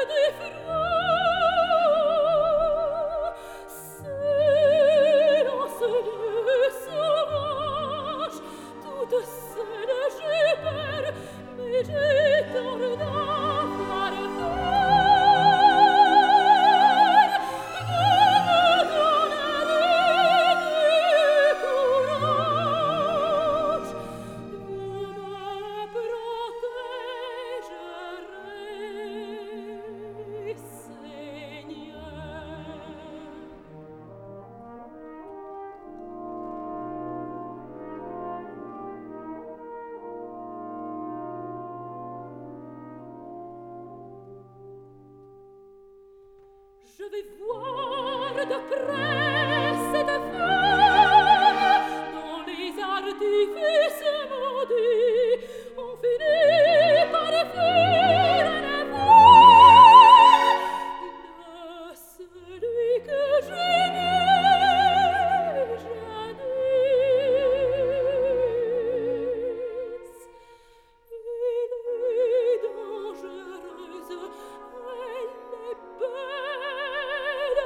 Je vais voir de près cette femme dont les artifices maudits ont fini par faire la voix de celui que j'aimais jadis. Elle est dangereuse, elle est belle,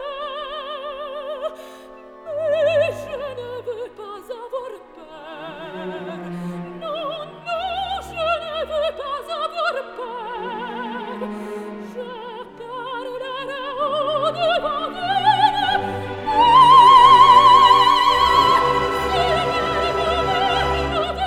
mais je ne veux pas avoir peur. Non, non, je ne veux pas avoir peur. Je parlerai au-devant d'elle. Seigneur, vous me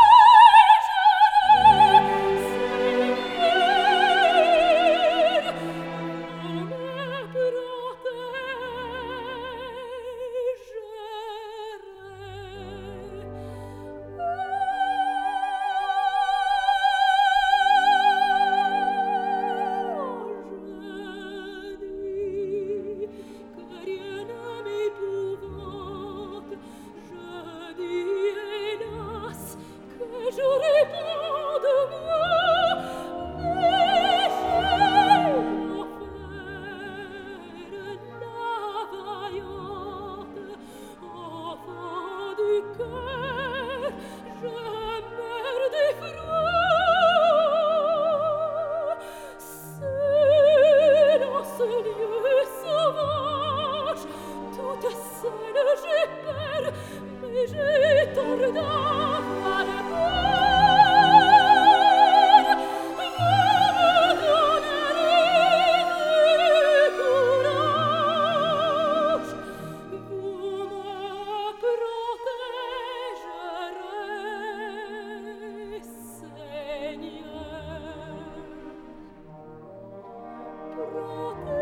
j'aurais pas de moi, mais j'ai offert la vaillante, enfant du cœur, je meurs d'effroi. C'est dans ce lieu sauvage, toute seule j'ai peur, mais j'ai tort d'avoir peur. Seigneur, protège